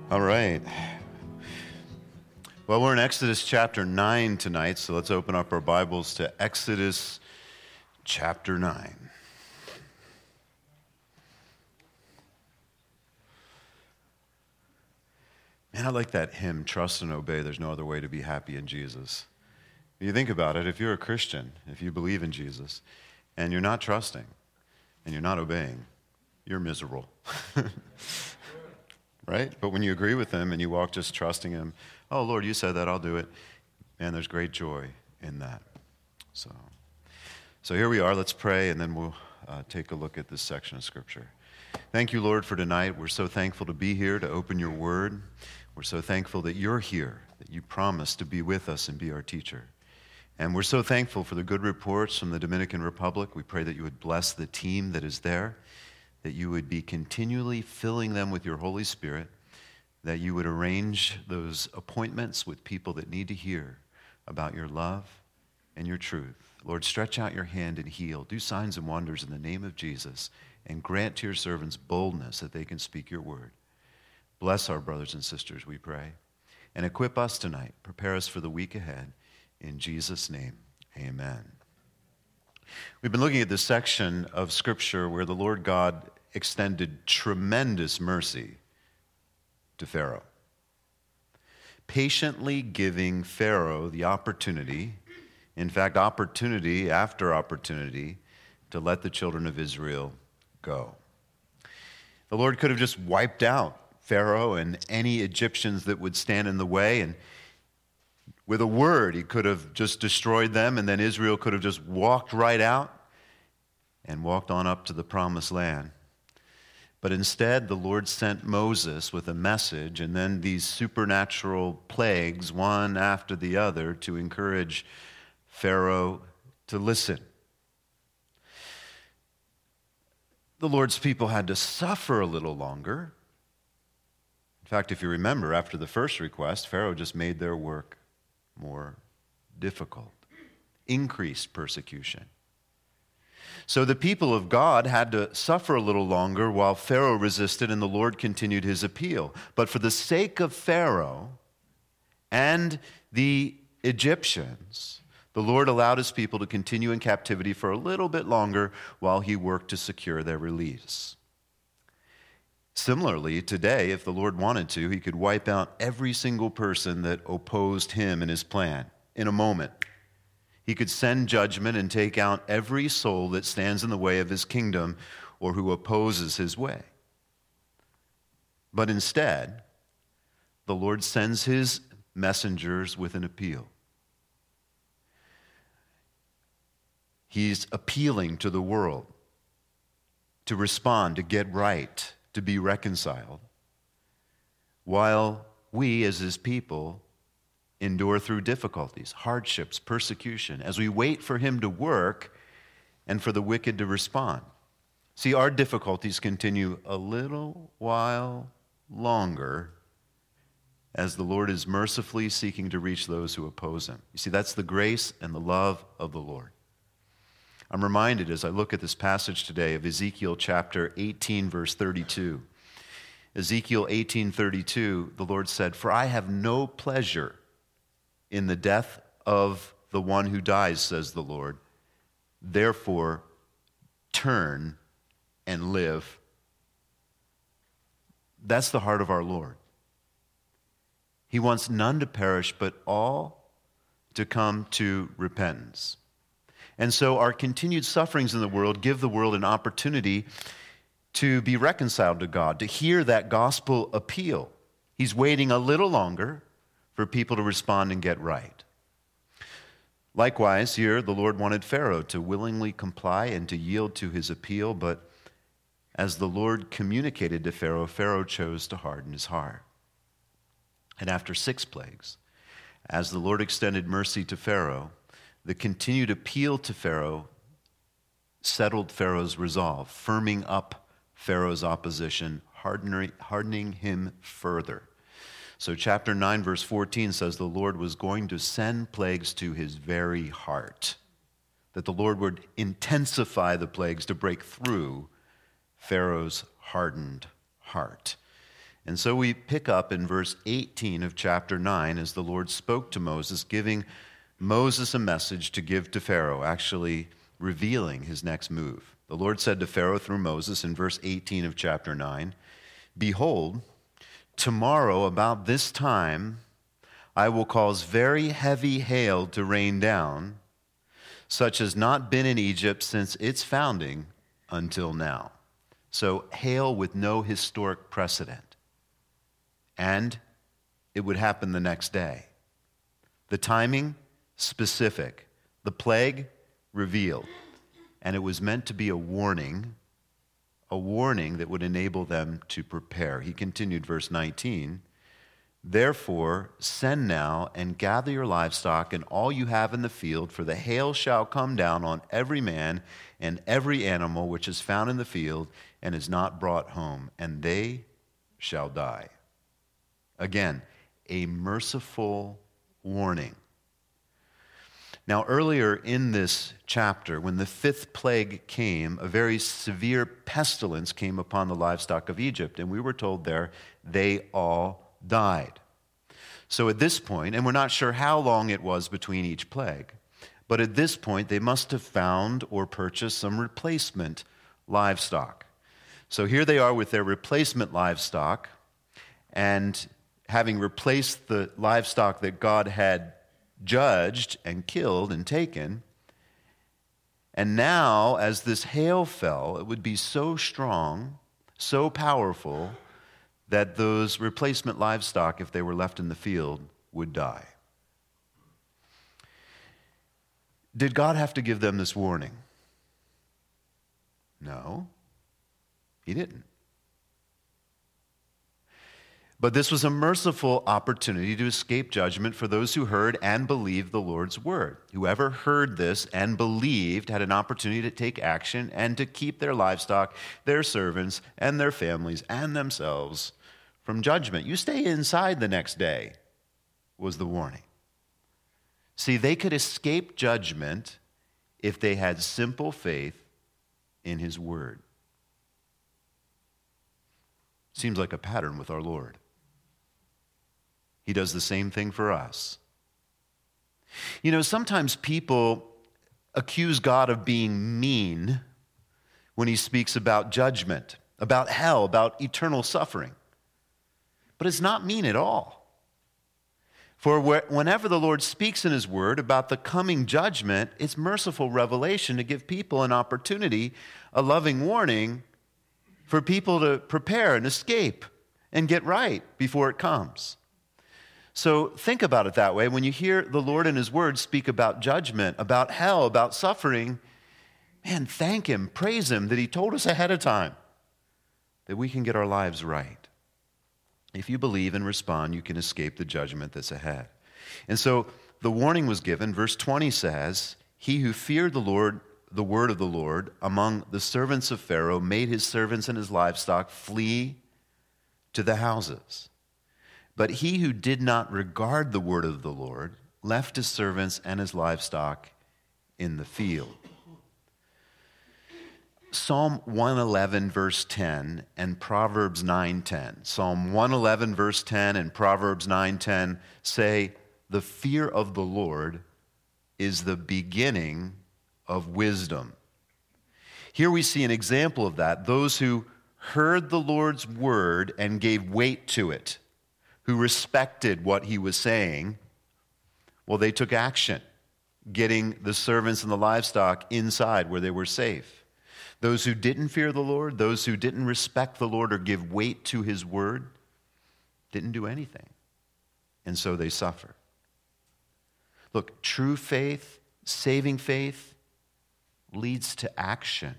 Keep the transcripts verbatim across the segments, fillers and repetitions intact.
All right. Well, we're in Exodus chapter nine tonight, so let's open up our Bibles to Exodus chapter nine. Man, I like that hymn, Trust and Obey, there's no other way to be happy in Jesus. If you think about it, if you're a Christian, if you believe in Jesus, and you're not trusting, and you're not obeying, you're miserable. Right? But when you agree with him and you walk just trusting him, oh, Lord, you said that, I'll do it. Man, there's great joy in that. So, so here we are. Let's pray, and then we'll uh, take a look at this section of Scripture. Thank you, Lord, for tonight. We're so thankful to be here, to open your word. We're so thankful that you're here, that you promised to be with us and be our teacher. And we're so thankful for the good reports from the Dominican Republic. We pray that you would bless the team that is there, that you would be continually filling them with your Holy Spirit, that you would arrange those appointments with people that need to hear about your love and your truth. Lord, stretch out your hand and heal. Do signs and wonders in the name of Jesus, and grant to your servants boldness that they can speak your word. Bless our brothers and sisters, we pray, and equip us tonight. Prepare us for the week ahead. In Jesus' name, amen. We've been looking at this section of Scripture where the Lord God extended tremendous mercy to Pharaoh, patiently giving Pharaoh the opportunity, in fact, opportunity after opportunity, to let the children of Israel go. The Lord could have just wiped out Pharaoh and any Egyptians that would stand in the way, and with a word, he could have just destroyed them, and then Israel could have just walked right out and walked on up to the promised land. But instead, the Lord sent Moses with a message, and then these supernatural plagues, one after the other, to encourage Pharaoh to listen. The Lord's people had to suffer a little longer. In fact, if you remember, after the first request, Pharaoh just made their work more difficult, increased persecution. So the people of God had to suffer a little longer while Pharaoh resisted and the Lord continued his appeal. But for the sake of Pharaoh and the Egyptians, the Lord allowed his people to continue in captivity for a little bit longer while he worked to secure their release. Similarly, today, if the Lord wanted to, he could wipe out every single person that opposed him and his plan in a moment. He could send judgment and take out every soul that stands in the way of his kingdom or who opposes his way. But instead, the Lord sends his messengers with an appeal. He's appealing to the world to respond, to get right, to be reconciled, while we as his people endure through difficulties, hardships, persecution, as we wait for him to work and for the wicked to respond. See, our difficulties continue a little while longer as the Lord is mercifully seeking to reach those who oppose him. You see, that's the grace and the love of the Lord. I'm reminded as I look at this passage today of Ezekiel chapter eighteen, verse thirty-two. Ezekiel eighteen thirty-two, the Lord said, "For I have no pleasure in the death of the one who dies, says the Lord. Therefore, turn and live." That's the heart of our Lord. He wants none to perish, but all to come to repentance. And so our continued sufferings in the world give the world an opportunity to be reconciled to God, to hear that gospel appeal. He's waiting a little longer for people to respond and get right. Likewise, here, the Lord wanted Pharaoh to willingly comply and to yield to his appeal, but as the Lord communicated to Pharaoh, Pharaoh chose to harden his heart. And after six plagues, as the Lord extended mercy to Pharaoh, the continued appeal to Pharaoh settled Pharaoh's resolve, firming up Pharaoh's opposition, hardening, hardening him further. So chapter nine, verse fourteen says the Lord was going to send plagues to his very heart, that the Lord would intensify the plagues to break through Pharaoh's hardened heart. And so we pick up in verse eighteen of chapter nine as the Lord spoke to Moses, giving Moses a message to give to Pharaoh, actually revealing his next move. The Lord said to Pharaoh through Moses in verse eighteen of chapter nine, "Behold, tomorrow about this time I will cause very heavy hail to rain down, such has not been in Egypt since its founding until now." So hail with no historic precedent. And it would happen the next day. The timing, specific. The plague, revealed. And it was meant to be a warning, a warning that would enable them to prepare. He continued, verse nineteen, "Therefore send now and gather your livestock and all you have in the field, for the hail shall come down on every man and every animal which is found in the field and is not brought home, and they shall die." Again, a merciful warning. Now, earlier in this chapter, when the fifth plague came, a very severe pestilence came upon the livestock of Egypt, and we were told there they all died. So at this point, and we're not sure how long it was between each plague, but at this point they must have found or purchased some replacement livestock. So here they are with their replacement livestock, and having replaced the livestock that God had judged and killed and taken, and now as this hail fell, it would be so strong, so powerful, that those replacement livestock, if they were left in the field, would die. Did God have to give them this warning? No, he didn't. But this was a merciful opportunity to escape judgment for those who heard and believed the Lord's word. Whoever heard this and believed had an opportunity to take action and to keep their livestock, their servants, and their families and themselves from judgment. You stay inside the next day, was the warning. See, they could escape judgment if they had simple faith in his word. Seems like a pattern with our Lord. He does the same thing for us. You know, sometimes people accuse God of being mean when he speaks about judgment, about hell, about eternal suffering. But it's not mean at all. For whenever the Lord speaks in his word about the coming judgment, it's merciful revelation to give people an opportunity, a loving warning for people to prepare and escape and get right before it comes. So think about it that way. When you hear the Lord in his word speak about judgment, about hell, about suffering, man, thank him, praise him that he told us ahead of time that we can get our lives right. If you believe and respond, you can escape the judgment that's ahead. And so the warning was given. Verse twenty says, "He who feared the Lord, the word of the Lord, among the servants of Pharaoh, made his servants and his livestock flee to the houses. But he who did not regard the word of the Lord left his servants and his livestock in the field." Psalm one eleven, verse ten, and Proverbs nine ten. Psalm one eleven, verse ten, and Proverbs nine ten say, "The fear of the Lord is the beginning of wisdom." Here we see an example of that. Those who heard the Lord's word and gave weight to it, who respected what he was saying, well, they took action, getting the servants and the livestock inside where they were safe. Those who didn't fear the Lord, those who didn't respect the Lord or give weight to his word, didn't do anything. And so they suffered. Look, true faith, saving faith, leads to action.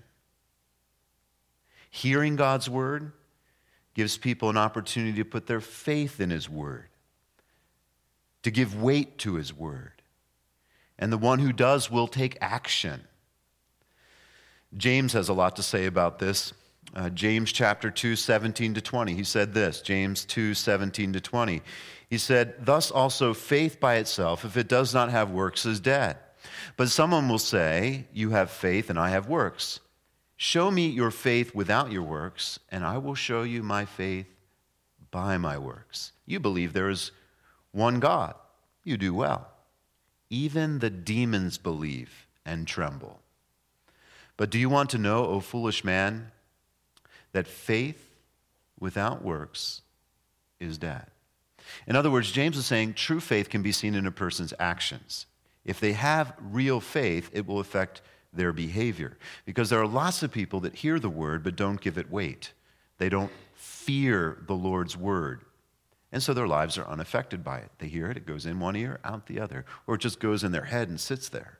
Hearing God's word gives people an opportunity to put their faith in his word, to give weight to his word. And the one who does will take action. James has a lot to say about this. Uh, James chapter two, seventeen to twenty. He said this, James two, seventeen to twenty. He said, "Thus also faith by itself, if it does not have works, is dead. But someone will say, 'You have faith and I have works. Show me your faith without your works, and I will show you my faith by my works. You believe there is one God. You do well. Even the demons believe and tremble. But do you want to know, O foolish man, that faith without works is dead? In other words, James is saying true faith can be seen in a person's actions. If they have real faith, it will affect their behavior. Because there are lots of people that hear the word but don't give it weight. They don't fear the Lord's word. And so their lives are unaffected by it. They hear it, it goes in one ear, out the other. Or it just goes in their head and sits there.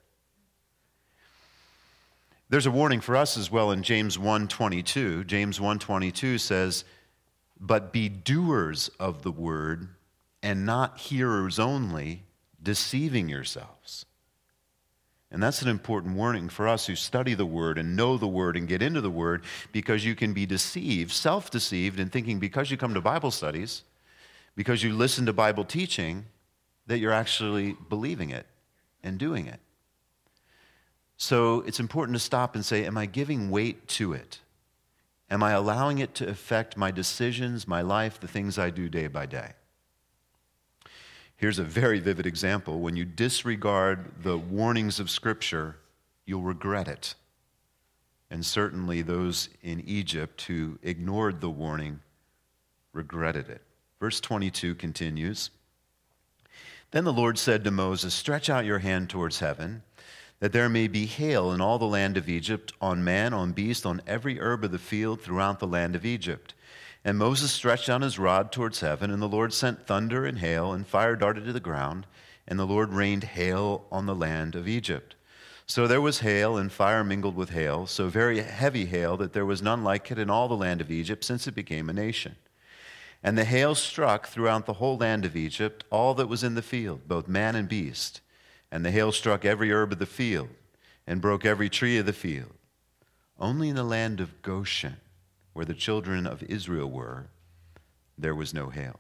There's a warning for us as well in James one twenty-two. James one twenty-two says, "But be doers of the word and not hearers only, deceiving yourselves." And that's an important warning for us who study the word and know the word and get into the word, because you can be deceived, self-deceived, in thinking because you come to Bible studies, because you listen to Bible teaching, that you're actually believing it and doing it. So it's important to stop and say, am I giving weight to it? Am I allowing it to affect my decisions, my life, the things I do day by day? Here's a very vivid example. When you disregard the warnings of Scripture, you'll regret it. And certainly those in Egypt who ignored the warning regretted it. Verse twenty-two continues, "Then the Lord said to Moses, 'Stretch out your hand towards heaven, that there may be hail in all the land of Egypt, on man, on beast, on every herb of the field throughout the land of Egypt.' And Moses stretched out his rod towards heaven, and the Lord sent thunder and hail, and fire darted to the ground, and the Lord rained hail on the land of Egypt. So there was hail, and fire mingled with hail, so very heavy hail that there was none like it in all the land of Egypt since it became a nation. And the hail struck throughout the whole land of Egypt all that was in the field, both man and beast. And the hail struck every herb of the field, and broke every tree of the field. Only in the land of Goshen, where the children of Israel were, there was no hail."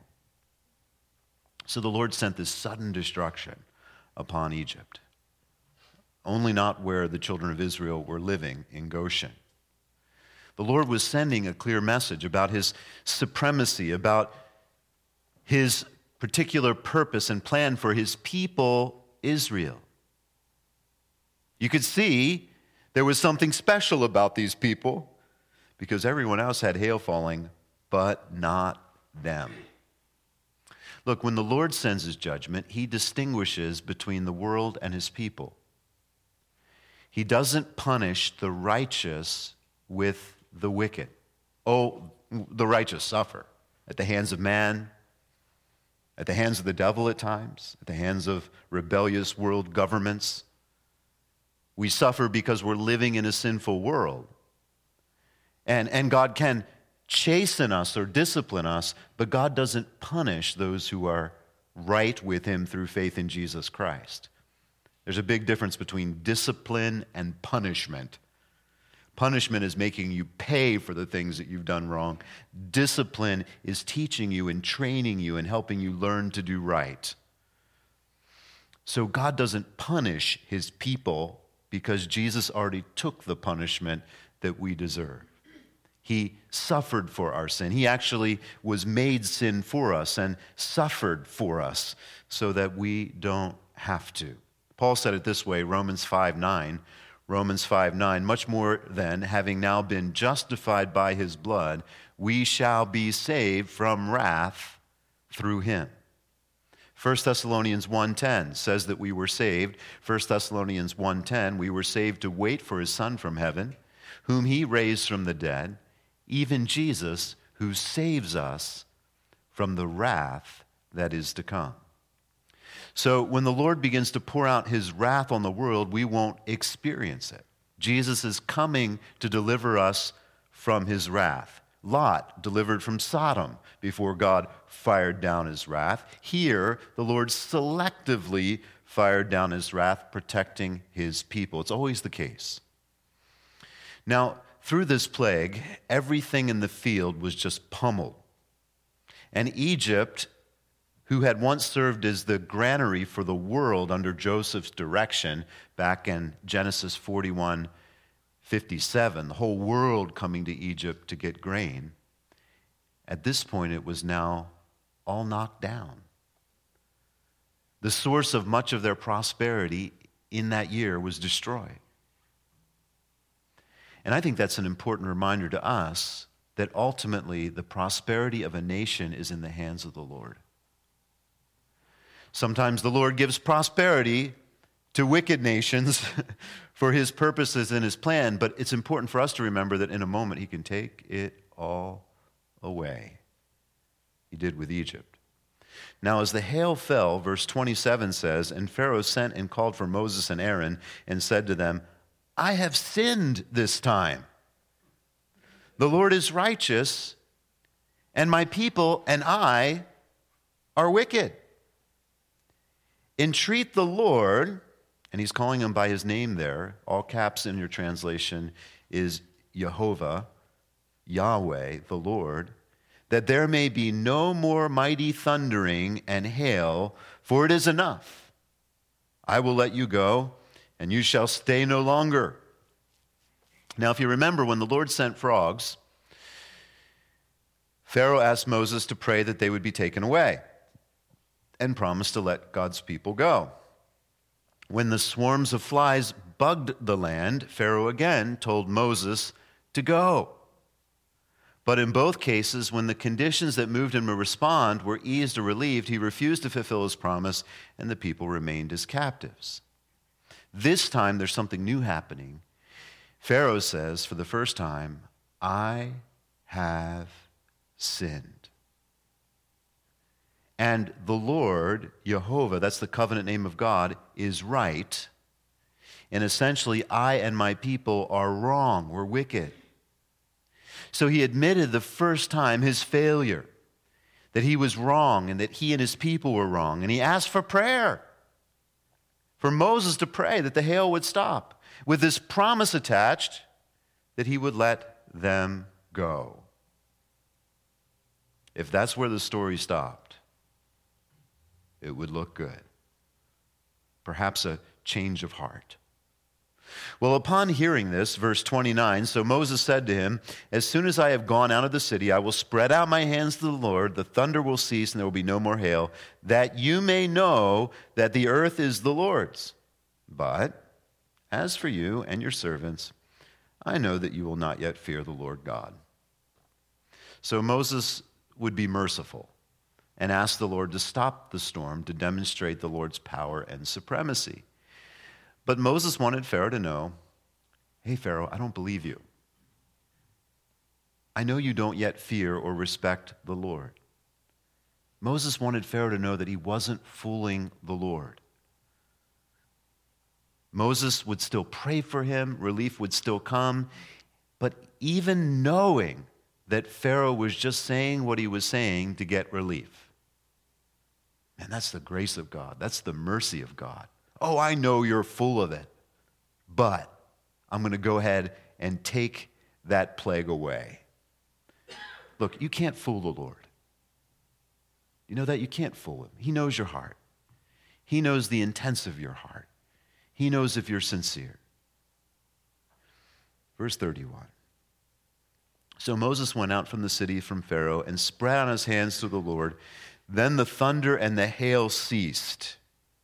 So the Lord sent this sudden destruction upon Egypt. Only not where the children of Israel were living, in Goshen. The Lord was sending a clear message about his supremacy, about his particular purpose and plan for his people, Israel. You could see there was something special about these people, because everyone else had hail falling, but not them. Look, when the Lord sends his judgment, he distinguishes between the world and his people. He doesn't punish the righteous with the wicked. Oh, the righteous suffer at the hands of man, at the hands of the devil at times, at the hands of rebellious world governments. We suffer because we're living in a sinful world. And, and God can chasten us or discipline us, but God doesn't punish those who are right with him through faith in Jesus Christ. There's a big difference between discipline and punishment. Punishment is making you pay for the things that you've done wrong. Discipline is teaching you and training you and helping you learn to do right. So God doesn't punish his people because Jesus already took the punishment that we deserve. He suffered for our sin. He actually was made sin for us and suffered for us so that we don't have to. Paul said it this way, Romans five nine. Romans five nine, "Much more then, having now been justified by his blood, we shall be saved from wrath through him." First Thessalonians one ten says that we were saved. First Thessalonians one ten, we were saved to wait for his Son from heaven, whom he raised from the dead, even Jesus, who saves us from the wrath that is to come. So when the Lord begins to pour out his wrath on the world, we won't experience it. Jesus is coming to deliver us from his wrath. Lot delivered from Sodom before God fired down his wrath. Here, the Lord selectively fired down his wrath, protecting his people. It's always the case. Now, through this plague, everything in the field was just pummeled. And Egypt, who had once served as the granary for the world under Joseph's direction back in Genesis forty-one fifty-seven, the whole world coming to Egypt to get grain, At this point, it was now all knocked down. The source of much of their prosperity in that year was destroyed. And I think that's an important reminder to us that ultimately the prosperity of a nation is in the hands of the Lord. Sometimes the Lord gives prosperity to wicked nations for his purposes and his plan, but it's important for us to remember that in a moment he can take it all away. He did with Egypt. Now as the hail fell, verse twenty-seven says, and Pharaoh sent and called for Moses and Aaron and said to them, I have sinned this time. The Lord is righteous, and my people and I are wicked. Entreat the Lord, and he's calling him by his name there, all caps in your translation is Jehovah, Yahweh, the Lord, that there may be no more mighty thundering and hail, for it is enough. I will let you go, and you shall stay no longer. Now, if you remember, when the Lord sent frogs, Pharaoh asked Moses to pray that they would be taken away and promised to let God's people go. When the swarms of flies bugged the land, Pharaoh again told Moses to go. But in both cases, when the conditions that moved him to respond were eased or relieved, he refused to fulfill his promise, and the people remained as captives. This time, there's something new happening. Pharaoh says, for the first time, I have sinned. And the Lord, Jehovah, that's the covenant name of God, is right. And essentially, I and my people are wrong. We're wicked. So he admitted the first time his failure, that he was wrong and that he and his people were wrong. And he asked for prayer, for Moses to pray that the hail would stop, with this promise attached that he would let them go. If that's where the story stopped, it would look good. Perhaps a change of heart. Well, upon hearing this, verse twenty-nine, so Moses said to him, as soon as I have gone out of the city, I will spread out my hands to the Lord, the thunder will cease, and there will be no more hail, that you may know that the earth is the Lord's. But as for you and your servants, I know that you will not yet fear the Lord God. So Moses would be merciful and ask the Lord to stop the storm to demonstrate the Lord's power and supremacy. But Moses wanted Pharaoh to know, hey, Pharaoh, I don't believe you. I know you don't yet fear or respect the Lord. Moses wanted Pharaoh to know that he wasn't fooling the Lord. Moses would still pray for him, relief would still come, but even knowing that Pharaoh was just saying what he was saying to get relief. And that's the grace of God. That's the mercy of God. Oh, I know you're full of it, but I'm going to go ahead and take that plague away. Look, you can't fool the Lord. You know that? You can't fool him. He knows your heart. He knows the intents of your heart. He knows if you're sincere. Verse thirty-one. So Moses went out from the city from Pharaoh and spread out his hands to the Lord. Then the thunder and the hail ceased.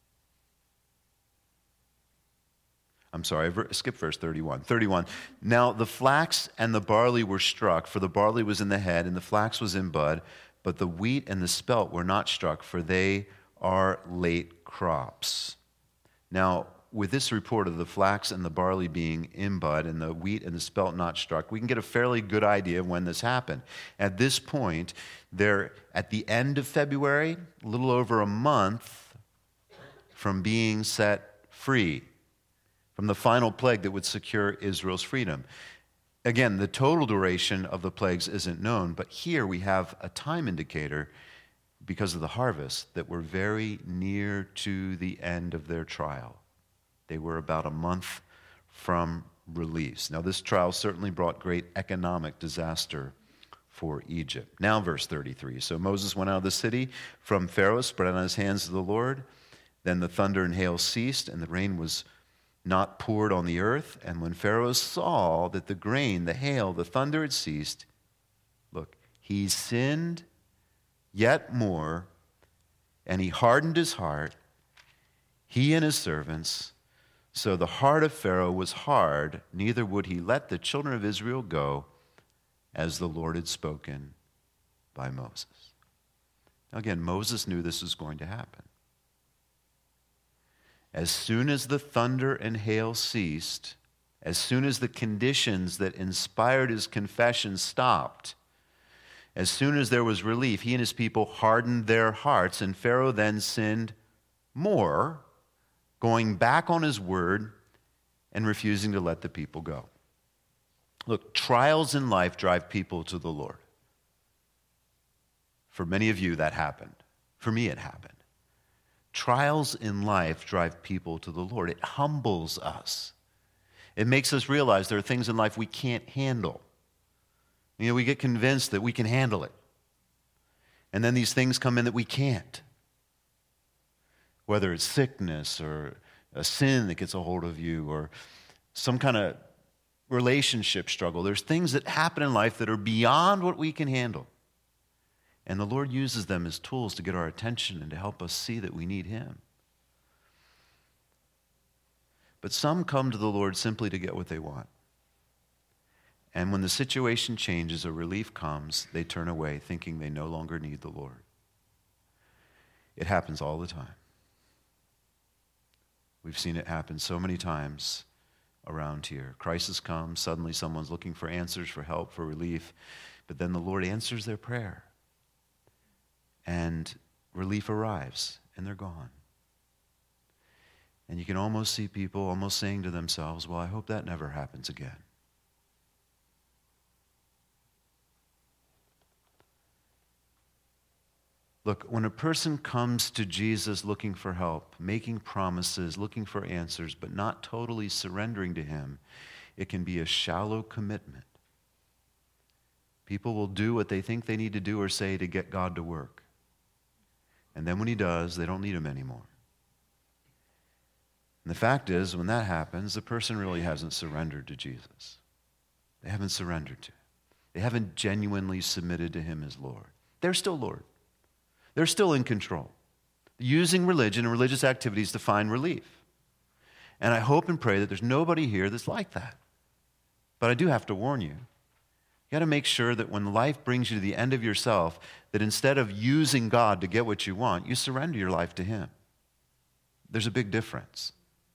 I'm sorry, skip verse thirty-one. thirty-one. Now the flax and the barley were struck, for the barley was in the head and the flax was in bud, but the wheat and the spelt were not struck, for they are late crops. Now, with this report of the flax and the barley being in bud and the wheat and the spelt not struck, we can get a fairly good idea of when this happened. At this point, they're at the end of February, a little over a month from being set free, from the final plague that would secure Israel's freedom. Again, the total duration of the plagues isn't known, but here we have a time indicator because of the harvest that we're very near to the end of their trial. They were about a month from release. Now, this trial certainly brought great economic disaster for Egypt. Now, verse thirty-three. So Moses went out of the city from Pharaoh, spread out his hands to the Lord. Then the thunder and hail ceased, and the rain was not poured on the earth. And when Pharaoh saw that the grain, the hail, the thunder had ceased, look, he sinned yet more, and he hardened his heart, he and his servants. So the heart of Pharaoh was hard, neither would he let the children of Israel go, as the Lord had spoken by Moses. Now again, Moses knew this was going to happen. As soon as the thunder and hail ceased, as soon as the conditions that inspired his confession stopped, as soon as there was relief, he and his people hardened their hearts, and Pharaoh then sinned more, going back on his word and refusing to let the people go. Look, trials in life drive people to the Lord. For many of you, that happened. For me, it happened. Trials in life drive people to the Lord. It humbles us. It makes us realize there are things in life we can't handle. You know, we get convinced that we can handle it. And then these things come in that we can't. Whether it's sickness or a sin that gets a hold of you or some kind of relationship struggle. There's things that happen in life that are beyond what we can handle. And the Lord uses them as tools to get our attention and to help us see that we need Him. But some come to the Lord simply to get what they want. And when the situation changes or relief comes, they turn away thinking they no longer need the Lord. It happens all the time. We've seen it happen so many times around here. Crisis comes, suddenly someone's looking for answers, for help, for relief, but then the Lord answers their prayer. And relief arrives, and they're gone. And you can almost see people almost saying to themselves, well, I hope that never happens again. Look, when a person comes to Jesus looking for help, making promises, looking for answers, but not totally surrendering to Him, it can be a shallow commitment. People will do what they think they need to do or say to get God to work. And then when He does, they don't need Him anymore. And the fact is, when that happens, the person really hasn't surrendered to Jesus. They haven't surrendered to Him. They haven't genuinely submitted to Him as Lord. They're still Lord. They're still in control, using religion and religious activities to find relief. And I hope and pray that there's nobody here that's like that. But I do have to warn you, you got to make sure that when life brings you to the end of yourself, that instead of using God to get what you want, you surrender your life to Him. There's a big difference.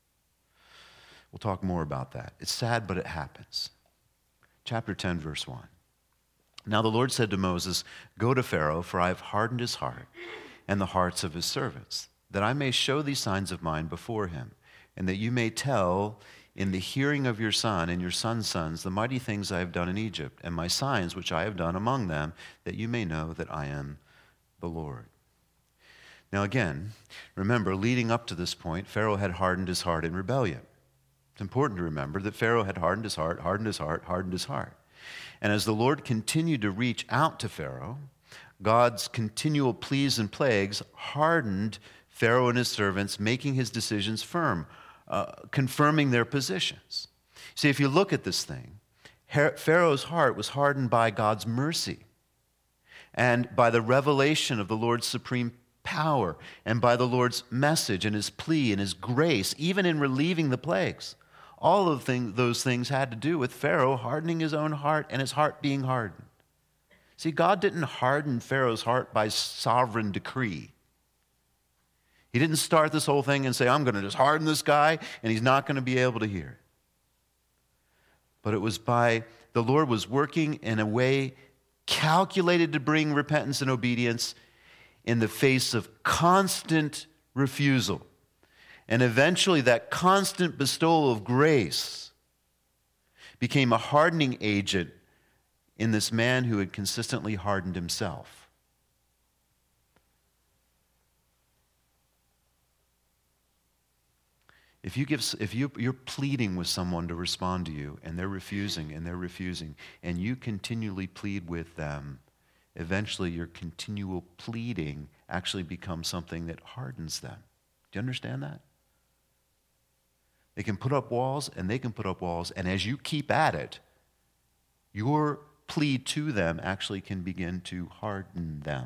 We'll talk more about that. It's sad, but it happens. Chapter ten, verse one. Now the Lord said to Moses, go to Pharaoh, for I have hardened his heart and the hearts of his servants, that I may show these signs of mine before him, and that you may tell in the hearing of your son and your son's sons the mighty things I have done in Egypt, and my signs which I have done among them, that you may know that I am the Lord. Now again, remember, leading up to this point, Pharaoh had hardened his heart in rebellion. It's important to remember that Pharaoh had hardened his heart, hardened his heart, hardened his heart. And as the Lord continued to reach out to Pharaoh, God's continual pleas and plagues hardened Pharaoh and his servants, making his decisions firm, uh, confirming their positions. See, if you look at this thing, Pharaoh's heart was hardened by God's mercy and by the revelation of the Lord's supreme power and by the Lord's message and His plea and His grace, even in relieving the plagues. All of thing, those things had to do with Pharaoh hardening his own heart and his heart being hardened. See, God didn't harden Pharaoh's heart by sovereign decree. He didn't start this whole thing and say, I'm going to just harden this guy and he's not going to be able to hear. But it was by, the Lord was working in a way calculated to bring repentance and obedience in the face of constant refusal. And eventually that constant bestowal of grace became a hardening agent in this man who had consistently hardened himself. If you give, if you, you're pleading with someone to respond to you and they're refusing and they're refusing and you continually plead with them, eventually your continual pleading actually becomes something that hardens them. Do you understand that? They can put up walls and they can put up walls, and as you keep at it, your plea to them actually can begin to harden them.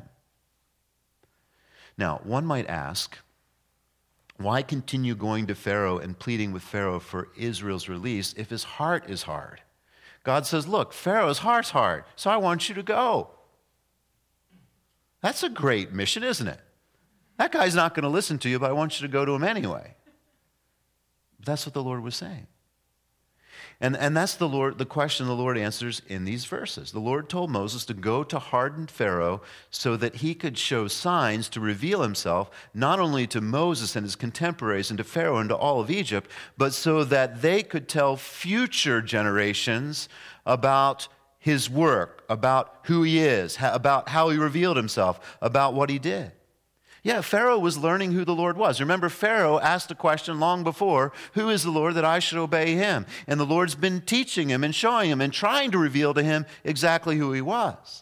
Now, one might ask, why continue going to Pharaoh and pleading with Pharaoh for Israel's release if his heart is hard? God says, look, Pharaoh's heart's hard, so I want you to go. That's a great mission, isn't it? That guy's not going to listen to you, but I want you to go to him anyway. That's what the Lord was saying. And, and that's the Lord, the question the Lord answers in these verses. The Lord told Moses to go to hardened Pharaoh so that he could show signs to reveal himself not only to Moses and his contemporaries and to Pharaoh and to all of Egypt, but so that they could tell future generations about his work, about who he is, about how he revealed himself, about what he did. Yeah, Pharaoh was learning who the Lord was. Remember, Pharaoh asked a question long before, who is the Lord that I should obey him? And the Lord's been teaching him and showing him and trying to reveal to him exactly who he was.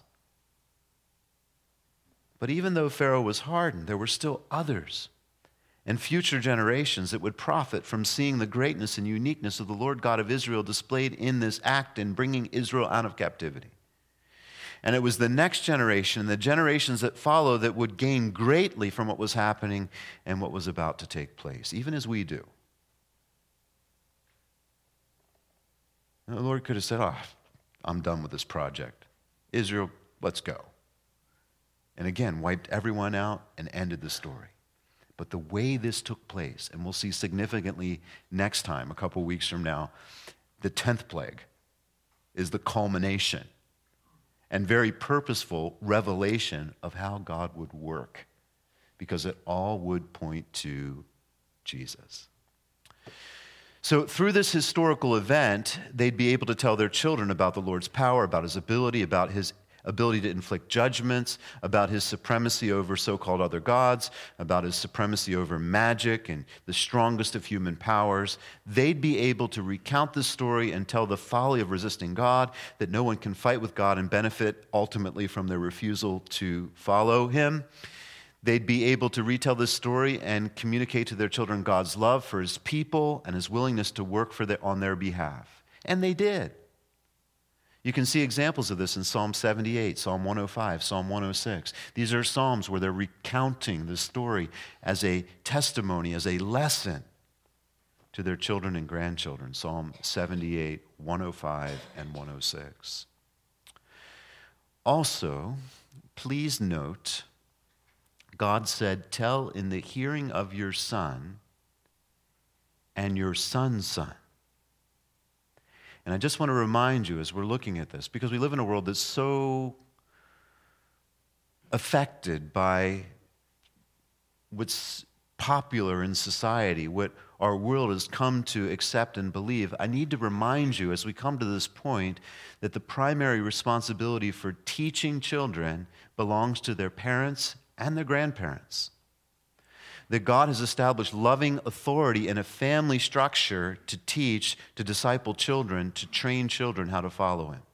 But even though Pharaoh was hardened, there were still others and future generations that would profit from seeing the greatness and uniqueness of the Lord God of Israel displayed in this act in bringing Israel out of captivity. And it was the next generation and the generations that follow that would gain greatly from what was happening and what was about to take place, even as we do. And the Lord could have said, oh, I'm done with this project. Israel, let's go. And again, wiped everyone out and ended the story. But the way this took place, and we'll see significantly next time, a couple weeks from now, the tenth plague is the culmination and very purposeful revelation of how God would work, because it all would point to Jesus. So through this historical event, they'd be able to tell their children about the Lord's power, about his ability, about his ability to inflict judgments, about his supremacy over so-called other gods, about his supremacy over magic and the strongest of human powers. They'd be able to recount this story and tell the folly of resisting God, that no one can fight with God and benefit ultimately from their refusal to follow him. They'd be able to retell this story and communicate to their children God's love for his people and his willingness to work for the, on their behalf. And they did. You can see examples of this in Psalm seventy-eight, Psalm one oh five, Psalm one oh six. These are psalms where they're recounting the story as a testimony, as a lesson to their children and grandchildren. Psalm seventy-eight, one oh five, and one oh six. Also, please note, God said, tell in the hearing of your son and your son's son. And I just want to remind you as we're looking at this, because we live in a world that's so affected by what's popular in society, what our world has come to accept and believe. I need to remind you as we come to this point that the primary responsibility for teaching children belongs to their parents and their grandparents. That God has established loving authority in a family structure to teach, to disciple children, to train children how to follow him.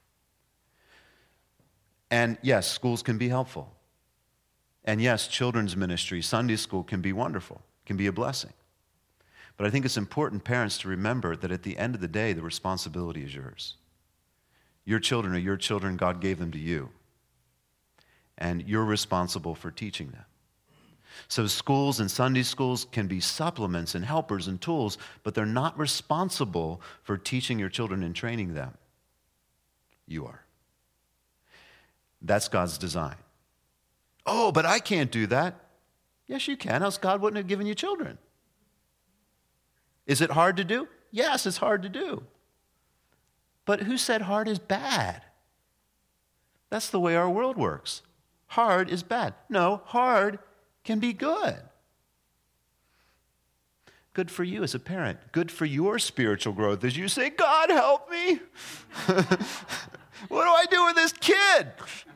And yes, schools can be helpful. And yes, children's ministry, Sunday school can be wonderful, can be a blessing. But I think it's important, parents, to remember that at the end of the day, the responsibility is yours. Your children are your children. God gave them to you. And you're responsible for teaching them. So schools and Sunday schools can be supplements and helpers and tools, but they're not responsible for teaching your children and training them. You are. That's God's design. Oh, but I can't do that. Yes, you can, else God wouldn't have given you children. Is it hard to do? Yes, it's hard to do. But who said hard is bad? That's the way our world works. Hard is bad. No, hard can be good. Good for you as a parent. Good for your spiritual growth as you say, God, help me. What do I do with this kid?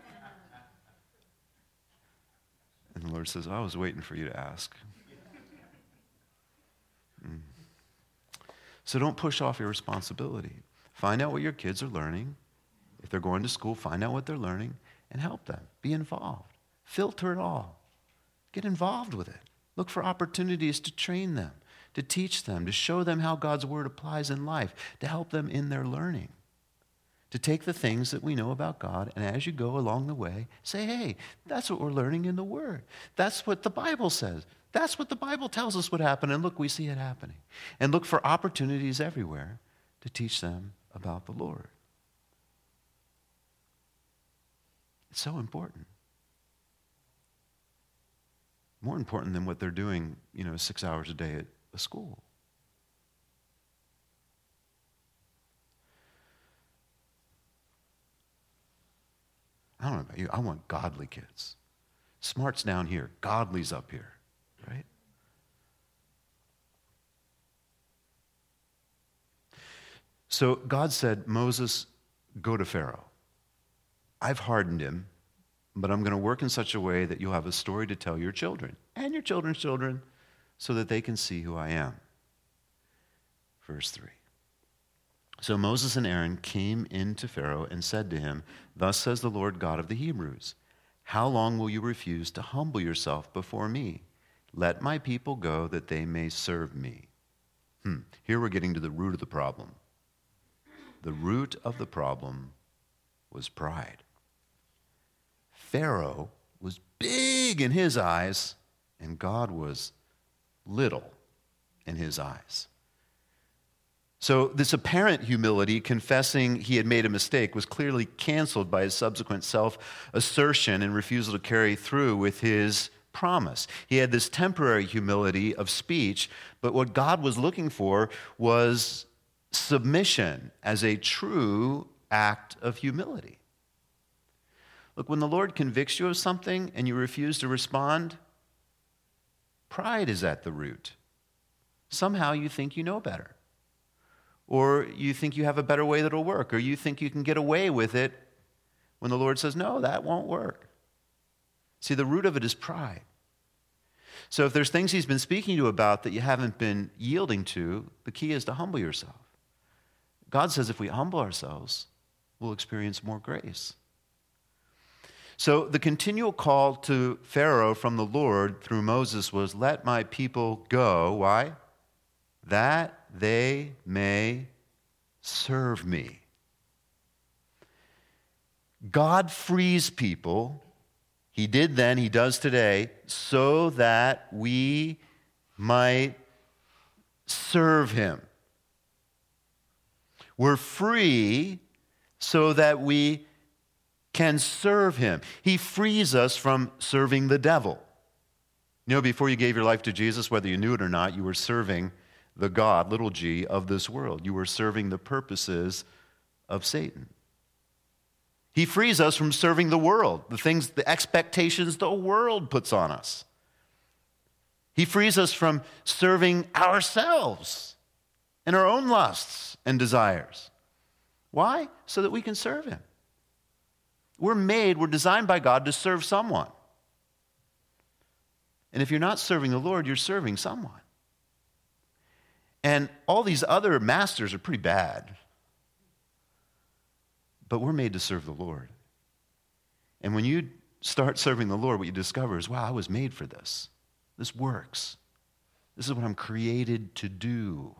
And the Lord says, I was waiting for you to ask. Mm. So don't push off your responsibility. Find out what your kids are learning. If they're going to school, find out what they're learning and help them. Be involved. Filter it all. Get involved with it. Look for opportunities to train them, to teach them, to show them how God's word applies in life, to help them in their learning. to take the things that we know about God, and as you go along the way, say, hey, that's what we're learning in the Word. That's what the Bible says. That's what the Bible tells us would happen, and look, we see it happening. And look for opportunities everywhere to teach them about the Lord. It's so important. More important than what they're doing, you know, six hours a day at a school. I don't know about you. I want godly kids. Smart's down here. Godly's up here, right? So God said, Moses, go to Pharaoh. I've hardened him, but I'm going to work in such a way that you'll have a story to tell your children and your children's children so that they can see who I am. Verse three. So Moses and Aaron came in to Pharaoh and said to him, thus says the Lord God of the Hebrews, how long will you refuse to humble yourself before me? Let my people go that they may serve me. Hmm. Here we're getting to the root of the problem. The root of the problem was pride. Pharaoh was big in his eyes, and God was little in his eyes. So this apparent humility, confessing he had made a mistake, was clearly canceled by his subsequent self-assertion and refusal to carry through with his promise. He had this temporary humility of speech, but what God was looking for was submission as a true act of humility. Look, when the Lord convicts you of something and you refuse to respond, pride is at the root. Somehow you think you know better. Or you think you have a better way that'll work, or you think you can get away with it when the Lord says, no, that won't work. See, the root of it is pride. So if there's things he's been speaking to you about that you haven't been yielding to, the key is to humble yourself. God says if we humble ourselves, we'll experience more grace. So the continual call to Pharaoh from the Lord through Moses was, let my people go. Why? That they may serve me. God frees people. He did then, he does today, so that we might serve him. We're free so that we can serve him. He frees us from serving the devil. You know, before you gave your life to Jesus, whether you knew it or not, you were serving the God, little g, of this world. You were serving the purposes of Satan. He frees us from serving the world, the things, the expectations the world puts on us. He frees us from serving ourselves and our own lusts and desires. Why? So that we can serve him. We're made, we're designed by God to serve someone. And if you're not serving the Lord, you're serving someone. And all these other masters are pretty bad. But we're made to serve the Lord. And when you start serving the Lord, what you discover is, wow, I was made for this. This works. This is what I'm created to do.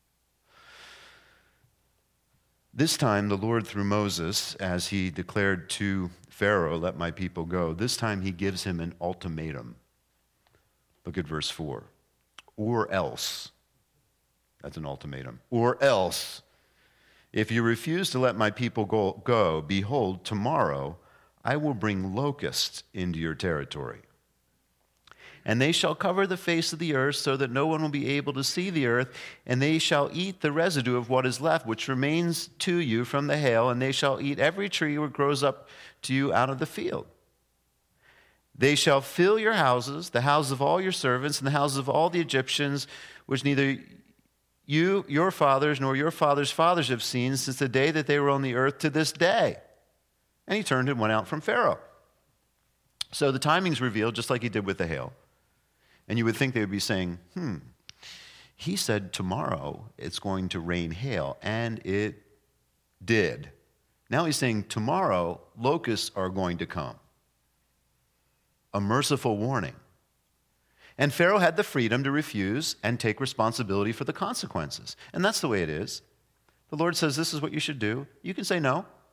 This time, the Lord, through Moses, as he declared to Pharaoh, let my people go, this time he gives him an ultimatum. Look at verse four. Or else. That's an ultimatum. Or else, if you refuse to let my people go, go, behold, tomorrow I will bring locusts into your territory. And they shall cover the face of the earth so that no one will be able to see the earth, and they shall eat the residue of what is left, which remains to you from the hail, and they shall eat every tree which grows up to you out of the field. They shall fill your houses, the houses of all your servants, and the houses of all the Egyptians, which neither you, your fathers, nor your fathers' fathers have seen since the day that they were on the earth to this day. And he turned and went out from Pharaoh. So the timing's revealed, just like he did with the hail. And you would think they would be saying, hmm, he said tomorrow it's going to rain hail, and it did. Now he's saying tomorrow locusts are going to come. A merciful warning. And Pharaoh had the freedom to refuse and take responsibility for the consequences. And that's the way it is. The Lord says this is what you should do. You can say no.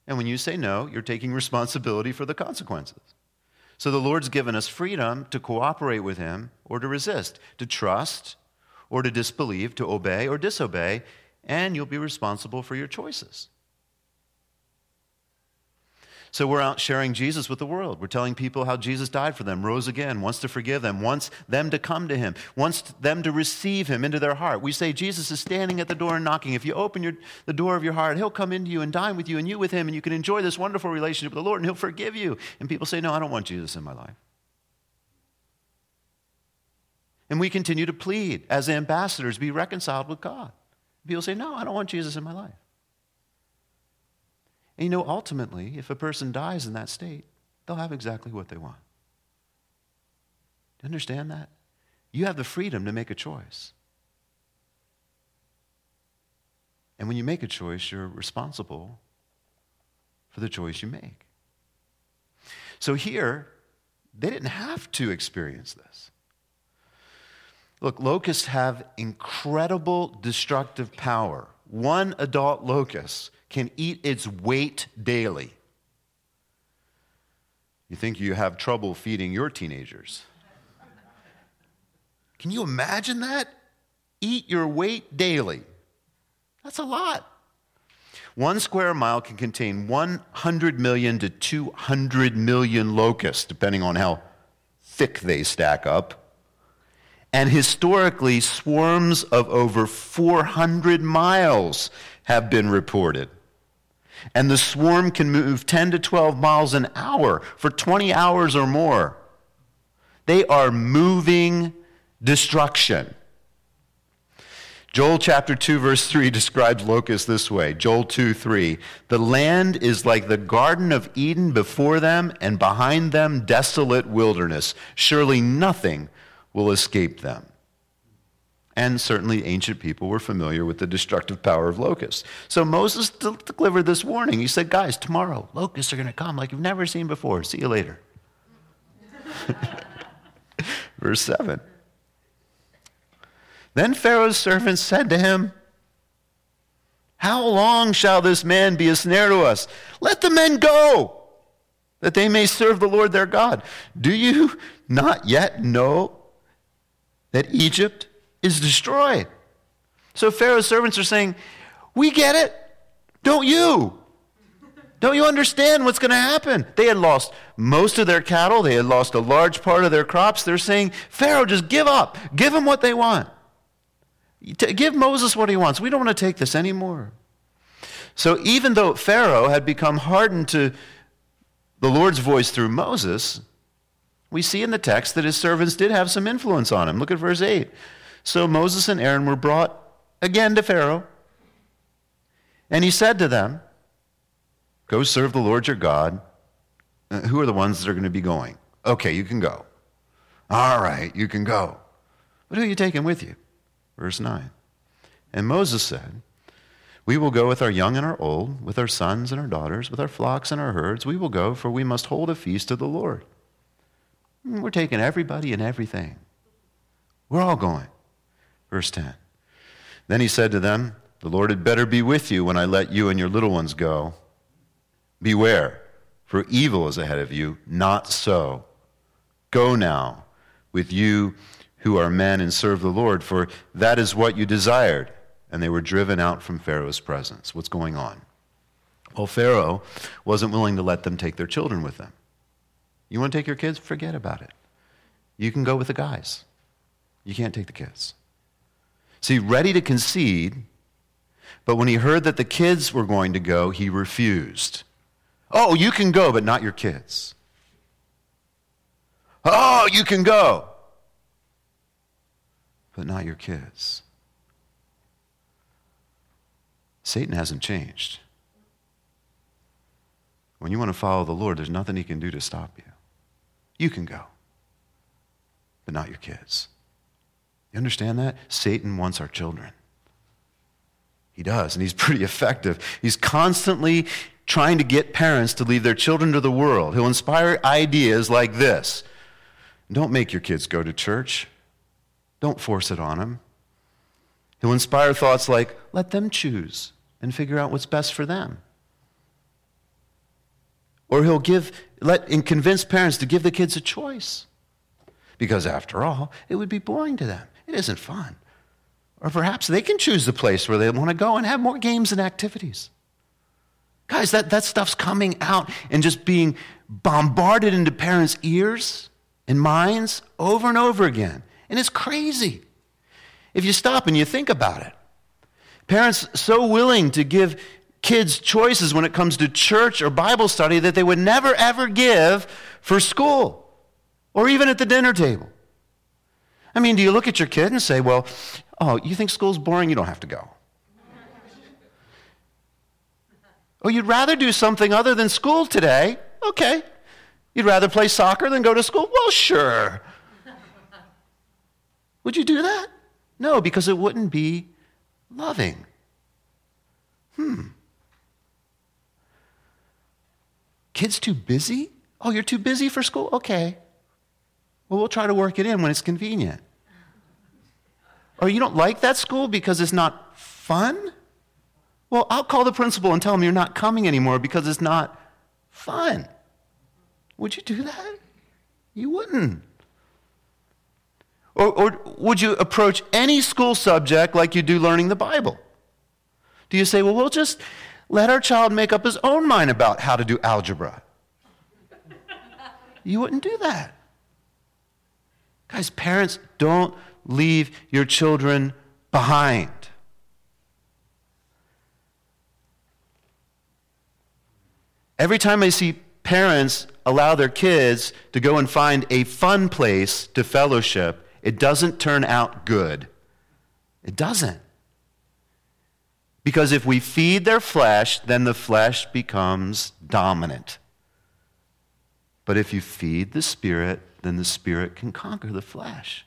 And when you say no, you're taking responsibility for the consequences. So the Lord's given us freedom to cooperate with him or to resist, to trust or to disbelieve, to obey or disobey, and you'll be responsible for your choices. So we're out sharing Jesus with the world. We're telling people how Jesus died for them, rose again, wants to forgive them, wants them to come to him, wants them to receive him into their heart. We say Jesus is standing at the door and knocking. If you open your, the door of your heart, he'll come into you and dine with you and you with him, and you can enjoy this wonderful relationship with the Lord, and he'll forgive you. And people say, no, I don't want Jesus in my life. And we continue to plead as ambassadors, be reconciled with God. People say, no, I don't want Jesus in my life. And you know, ultimately, if a person dies in that state, they'll have exactly what they want. Do you understand that? You have the freedom to make a choice. And when you make a choice, you're responsible for the choice you make. So here, they didn't have to experience this. Look, locusts have incredible destructive power. One adult locust can eat its weight daily. You think you have trouble feeding your teenagers. Can you imagine that? Eat your weight daily. That's a lot. One square mile can contain one hundred million to two hundred million locusts, depending on how thick they stack up. And historically, swarms of over four hundred miles have been reported. And the swarm can move ten to twelve miles an hour for twenty hours or more. They are moving destruction. Joel chapter two, verse three describes locusts this way. Joel two, three. The land is like the Garden of Eden before them, and behind them desolate wilderness. Surely nothing will escape them. And certainly ancient people were familiar with the destructive power of locusts. So Moses de- delivered this warning. He said, guys, tomorrow locusts are going to come like you've never seen before. See you later. Verse seven. Then Pharaoh's servants said to him, how long shall this man be a snare to us? Let the men go, that they may serve the Lord their God. Do you not yet know that Egypt is destroyed? So Pharaoh's servants are saying, we get it. Don't you? Don't you understand what's going to happen? They had lost most of their cattle. They had lost a large part of their crops. They're saying, Pharaoh, just give up. Give them what they want. Give Moses what he wants. We don't want to take this anymore. So even though Pharaoh had become hardened to the Lord's voice through Moses, we see in the text that his servants did have some influence on him. Look at verse eight. So Moses and Aaron were brought again to Pharaoh, and he said to them, go serve the Lord your God. Uh, who are the ones that are going to be going? Okay, you can go. All right, you can go. But who are you taking with you? Verse nine. And Moses said, we will go with our young and our old, with our sons and our daughters, with our flocks and our herds. We will go, for we must hold a feast to the Lord. We're taking everybody and everything. We're all going. Verse ten. Then he said to them, the Lord had better be with you when I let you and your little ones go. Beware, for evil is ahead of you, not so. Go now with you who are men and serve the Lord, for that is what you desired. And they were driven out from Pharaoh's presence. What's going on? Well, Pharaoh wasn't willing to let them take their children with them. You want to take your kids? Forget about it. You can go with the guys. You can't take the kids. See, ready to concede, but when he heard that the kids were going to go, he refused. Oh, you can go, but not your kids. Oh, you can go, but not your kids. Satan hasn't changed. When you want to follow the Lord, there's nothing he can do to stop you. You can go, but not your kids. You understand that? Satan wants our children. He does, and he's pretty effective. He's constantly trying to get parents to leave their children to the world. He'll inspire ideas like this. Don't make your kids go to church. Don't force it on them. He'll inspire thoughts like, let them choose and figure out what's best for them. Or he'll give, let, and convince parents to give the kids a choice. Because after all, it would be boring to them. It isn't fun. Or perhaps they can choose the place where they want to go and have more games and activities. Guys, that, that stuff's coming out and just being bombarded into parents' ears and minds over and over again. And it's crazy. If you stop and you think about it. Parents so willing to give kids choices when it comes to church or Bible study that they would never, ever give for school or even at the dinner table. I mean, do you look at your kid and say, well, oh, you think school's boring? You don't have to go. Oh, you'd rather do something other than school today? Okay. You'd rather play soccer than go to school? Well, sure. Would you do that? No, because it wouldn't be loving. Hmm. Kids too busy? Oh, you're too busy for school? Okay. Well, we'll try to work it in when it's convenient. Or you don't like that school because it's not fun? Well, I'll call the principal and tell him you're not coming anymore because it's not fun. Would you do that? You wouldn't. Or, or would you approach any school subject like you do learning the Bible? Do you say, well, we'll just let our child make up his own mind about how to do algebra? You wouldn't do that. Guys, parents, don't leave your children behind. Every time I see parents allow their kids to go and find a fun place to fellowship, it doesn't turn out good. It doesn't. Because if we feed their flesh, then the flesh becomes dominant. But if you feed the Spirit, then the Spirit can conquer the flesh.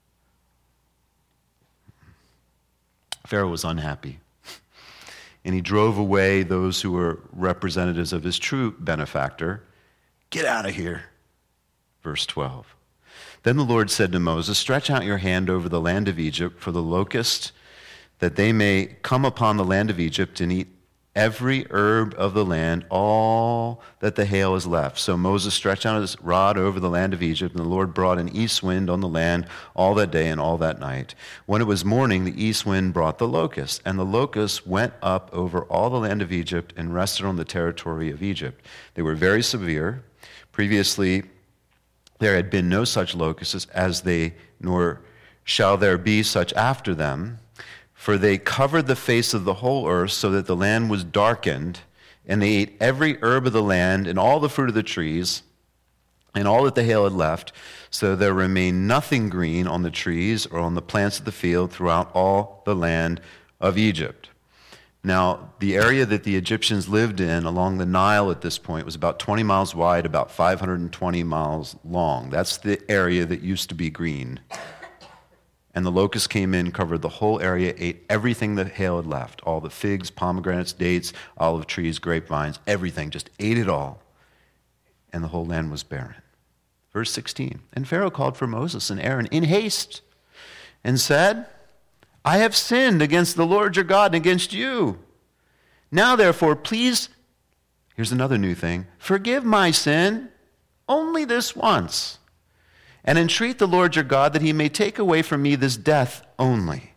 Pharaoh was unhappy. And he drove away those who were representatives of his true benefactor. Get out of here. Verse twelve. Then the Lord said to Moses, stretch out your hand over the land of Egypt for the locust, that they may come upon the land of Egypt and eat every herb of the land, all that the hail is left. So Moses stretched out his rod over the land of Egypt, and the Lord brought an east wind on the land all that day and all that night. When it was morning, the east wind brought the locusts, and the locusts went up over all the land of Egypt and rested on the territory of Egypt. They were very severe. Previously, there had been no such locusts as they, nor shall there be such after them. For they covered the face of the whole earth so that the land was darkened, and they ate every herb of the land and all the fruit of the trees and all that the hail had left, so there remained nothing green on the trees or on the plants of the field throughout all the land of Egypt. Now, the area that the Egyptians lived in along the Nile at this point was about twenty miles wide, about five hundred twenty miles long. That's the area that used to be green. And the locusts came in, covered the whole area, ate everything the hail had left. All the figs, pomegranates, dates, olive trees, grapevines, everything. Just ate it all. And the whole land was barren. Verse sixteen. And Pharaoh called for Moses and Aaron in haste and said, I have sinned against the Lord your God and against you. Now therefore, please, here's another new thing, forgive my sin only this once. And entreat the Lord your God that he may take away from me this death only.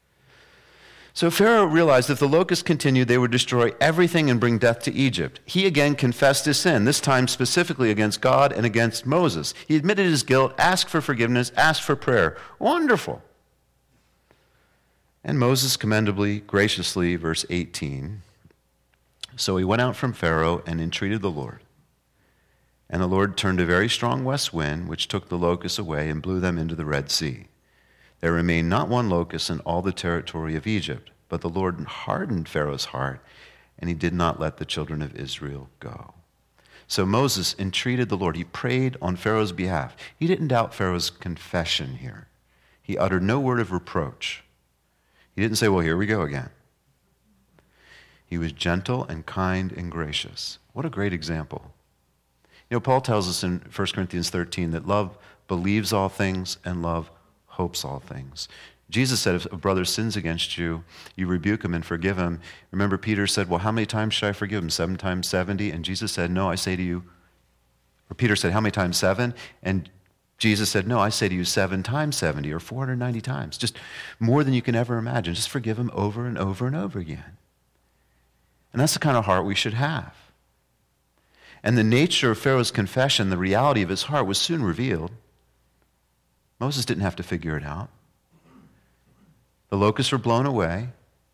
So Pharaoh realized if the locusts continued, they would destroy everything and bring death to Egypt. He again confessed his sin, this time specifically against God and against Moses. He admitted his guilt, asked for forgiveness, asked for prayer. Wonderful. And Moses commendably, graciously, verse eighteen, so he went out from Pharaoh and entreated the Lord. And the Lord turned a very strong west wind, which took the locusts away and blew them into the Red Sea. There remained not one locust in all the territory of Egypt, but the Lord hardened Pharaoh's heart, and he did not let the children of Israel go. So Moses entreated the Lord. He prayed on Pharaoh's behalf. He didn't doubt Pharaoh's confession here. He uttered no word of reproach. He didn't say, well, here we go again. He was gentle and kind and gracious. What a great example. You know, Paul tells us in First Corinthians thirteen that love believes all things and love hopes all things. Jesus said, if a brother sins against you, you rebuke him and forgive him. Remember, Peter said, well, how many times should I forgive him? Seven times seventy? And Jesus said, no, I say to you, or Peter said, how many times? Seven? And Jesus said, no, I say to you seven times seventy, or four hundred ninety times. Just more than you can ever imagine. Just forgive him over and over and over again. And that's the kind of heart we should have. And the nature of Pharaoh's confession, the reality of his heart, was soon revealed. Moses didn't have to figure it out. The locusts were blown away,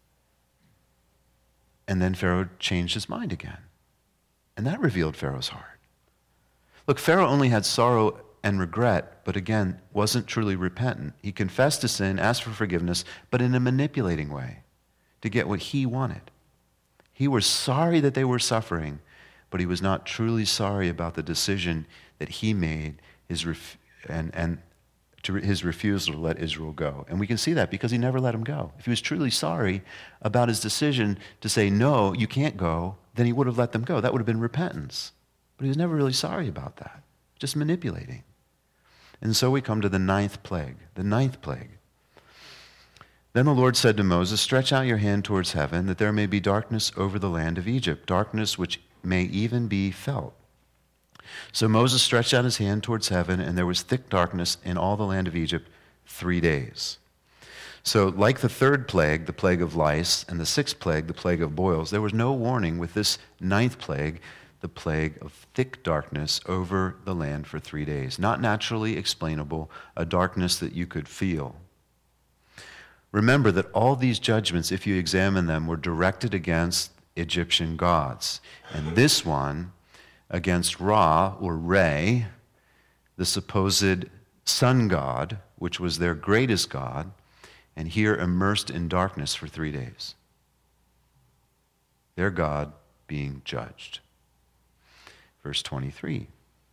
and then Pharaoh changed his mind again. And that revealed Pharaoh's heart. Look, Pharaoh only had sorrow and regret, but again, wasn't truly repentant. He confessed to sin, asked for forgiveness, but in a manipulating way to get what he wanted. He was sorry that they were suffering, but he was not truly sorry about the decision that he made his ref- and, and to his refusal to let Israel go. And we can see that because he never let him go. If he was truly sorry about his decision to say, no, you can't go, then he would have let them go. That would have been repentance. But he was never really sorry about that, just manipulating. And so we come to the ninth plague, the ninth plague. Then the Lord said to Moses, stretch out your hand towards heaven, that there may be darkness over the land of Egypt, darkness which may even be felt. So Moses stretched out his hand towards heaven, and there was thick darkness in all the land of Egypt three days. So like the third plague, the plague of lice, and the sixth plague, the plague of boils, there was no warning with this ninth plague, the plague of thick darkness over the land for three days. Not naturally explainable, a darkness that you could feel. Remember that all these judgments, if you examine them, were directed against Egyptian gods. And this one against Ra, or Re, the supposed sun god, which was their greatest god, and here immersed in darkness for three days. Their god being judged. Verse twenty-three.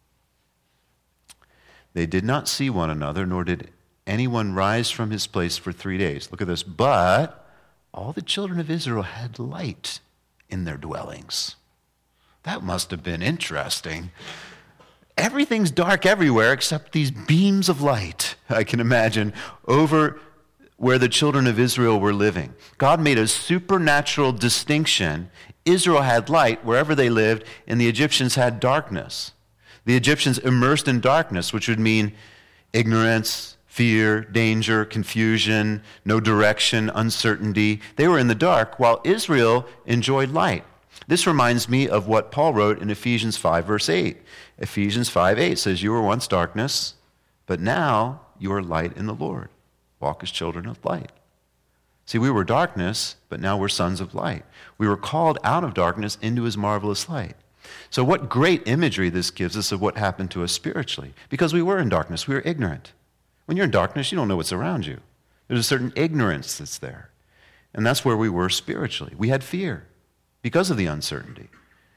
They did not see one another, nor did anyone rise from his place for three days. Look at this. But all the children of Israel had light in their dwellings. That must have been interesting. Everything's dark everywhere except these beams of light, I can imagine, over where the children of Israel were living. God made a supernatural distinction. Israel had light wherever they lived, and the Egyptians had darkness. The Egyptians immersed in darkness, which would mean ignorance, fear, danger, confusion, no direction, uncertainty. They were in the dark, while Israel enjoyed light. This reminds me of what Paul wrote in Ephesians five, verse eight. Ephesians five, eight says, you were once darkness, but now you are light in the Lord. Walk as children of light. See, we were darkness, but now we're sons of light. We were called out of darkness into his marvelous light. So what great imagery this gives us of what happened to us spiritually. Because we were in darkness, we were ignorant. When you're in darkness, you don't know what's around you. There's a certain ignorance that's there. And that's where we were spiritually. We had fear because of the uncertainty.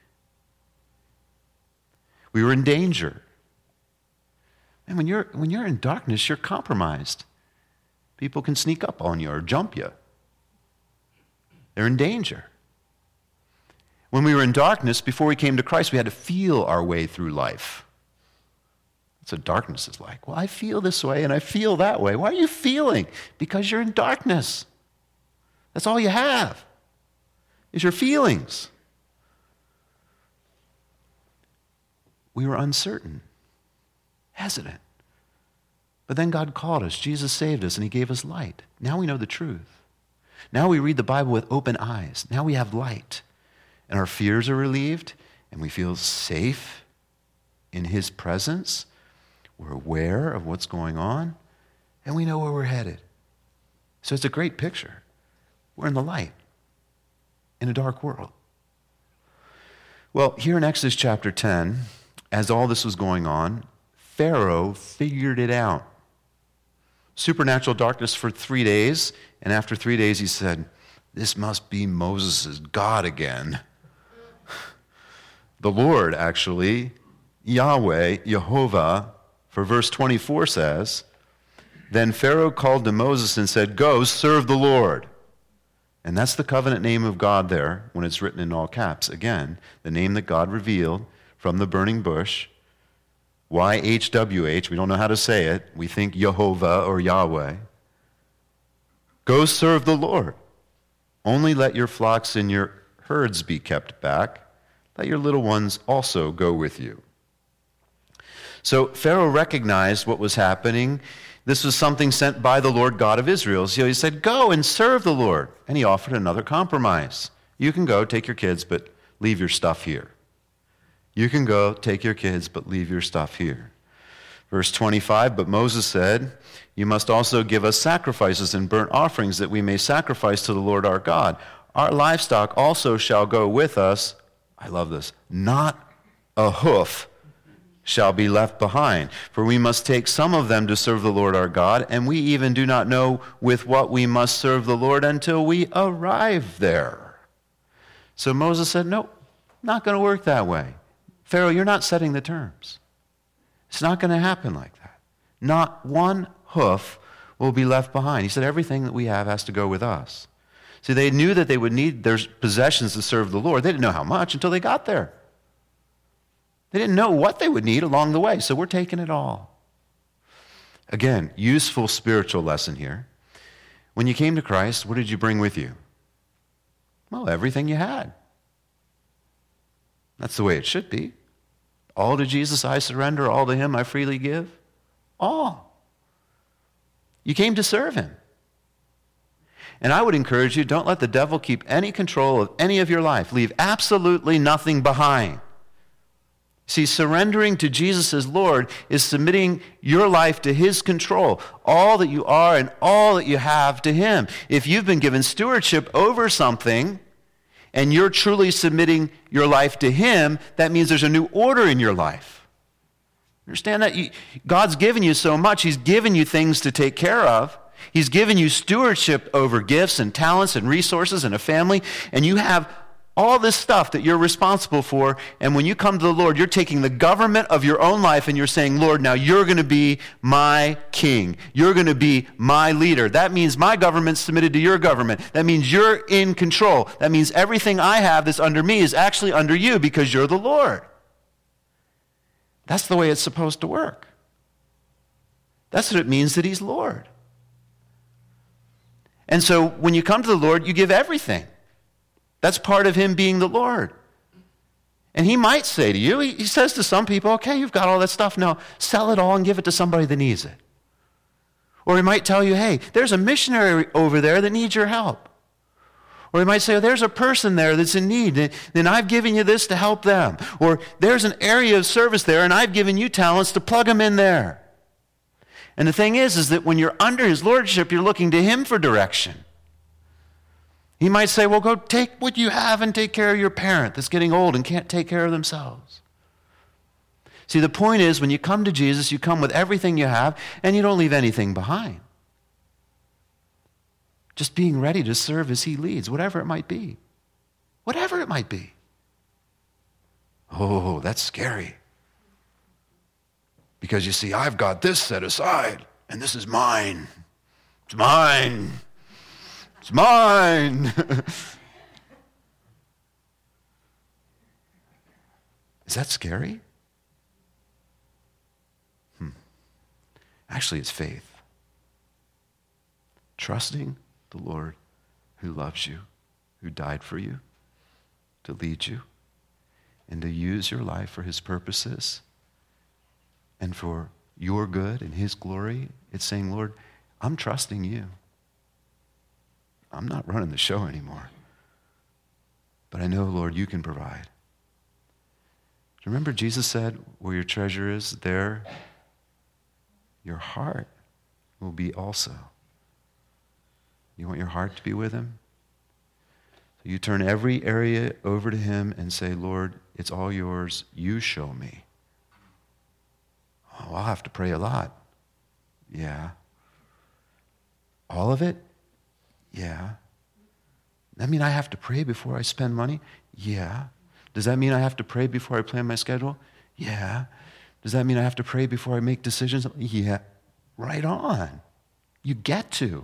We were in danger. And when you're, when you're in darkness, you're compromised. People can sneak up on you or jump you. They're in danger. When we were in darkness, before we came to Christ, we had to feel our way through life. That's what darkness is like. Well, I feel this way and I feel that way. Why are you feeling? Because you're in darkness. That's all you have, is your feelings. We were uncertain, hesitant. But then God called us. Jesus saved us, and he gave us light. Now we know the truth. Now we read the Bible with open eyes. Now we have light. And our fears are relieved, and we feel safe in his presence. We're aware of what's going on, and we know where we're headed. So it's a great picture. We're in the light in a dark world. Well, here in Exodus chapter ten, as all this was going on, Pharaoh figured it out. Supernatural darkness for three days, and after three days he said, this must be Moses' God again. The Lord, actually, Yahweh, Jehovah, for verse twenty-four says, then Pharaoh called to Moses and said, go, serve the Lord. And that's the covenant name of God there, when it's written in all caps. Again, the name that God revealed from the burning bush. Y H W H, we don't know how to say it. We think Jehovah or Yahweh. Go serve the Lord. Only let your flocks and your herds be kept back. Let your little ones also go with you." So Pharaoh recognized what was happening. This was something sent by the Lord God of Israel. So he said, "Go and serve the Lord." And he offered another compromise. You can go, take your kids, but leave your stuff here. You can go, take your kids, but leave your stuff here. Verse twenty-five, "But Moses said, 'You must also give us sacrifices and burnt offerings that we may sacrifice to the Lord our God. Our livestock also shall go with us.'" I love this. "Not a hoof shall be left behind. For we must take some of them to serve the Lord our God, and we even do not know with what we must serve the Lord until we arrive there." So Moses said, "No, not going to work that way. Pharaoh, you're not setting the terms. It's not going to happen like that. Not one hoof will be left behind." He said, "Everything that we have has to go with us." See, they knew that they would need their possessions to serve the Lord. They didn't know how much until they got there. They didn't know what they would need along the way, so we're taking it all. Again, useful spiritual lesson here. When you came to Christ, what did you bring with you? Well, everything you had. That's the way it should be. All to Jesus I surrender, all to him I freely give. All. You came to serve him. And I would encourage you, don't let the devil keep any control of any of your life. Leave absolutely nothing behind. See, surrendering to Jesus as Lord is submitting your life to his control. All that you are and all that you have to him. If you've been given stewardship over something and you're truly submitting your life to him, that means there's a new order in your life. Understand that? You, God's given you so much. He's given you things to take care of. He's given you stewardship over gifts and talents and resources and a family, and you have all this stuff that you're responsible for, and when you come to the Lord, you're taking the government of your own life and you're saying, "Lord, now you're going to be my king. You're going to be my leader." That means my government's submitted to your government. That means you're in control. That means everything I have that's under me is actually under you because you're the Lord. That's the way it's supposed to work. That's what it means that he's Lord. And so when you come to the Lord, you give everything. That's part of him being the Lord. And he might say to you, he, he says to some people, "Okay, you've got all that stuff. Now sell it all and give it to somebody that needs it." Or he might tell you, "Hey, there's a missionary over there that needs your help." Or he might say, "Oh, there's a person there that's in need, and then I've given you this to help them." Or there's an area of service there, and I've given you talents to plug them in there. And the thing is, is that when you're under his lordship, you're looking to him for direction. He might say, "Well, go take what you have and take care of your parent that's getting old and can't take care of themselves." See, the point is, when you come to Jesus, you come with everything you have, and you don't leave anything behind. Just being ready to serve as he leads, whatever it might be. Whatever it might be. Oh, that's scary. Because you see, I've got this set aside, and this is mine. It's mine. It's mine. Is that scary? Hmm. Actually, it's faith. Trusting the Lord who loves you, who died for you, to lead you, and to use your life for his purposes and for your good and his glory. It's saying, "Lord, I'm trusting you. I'm not running the show anymore. But I know, Lord, you can provide." Remember Jesus said, "Where your treasure is, there your heart will be also." You want your heart to be with him? So you turn every area over to him and say, "Lord, it's all yours. You show me." "Oh, I'll have to pray a lot." Yeah. All of it? Yeah. That mean I have to pray before I spend money? Yeah. Does that mean I have to pray before I plan my schedule? Yeah. Does that mean I have to pray before I make decisions? Yeah. Right on. You get to.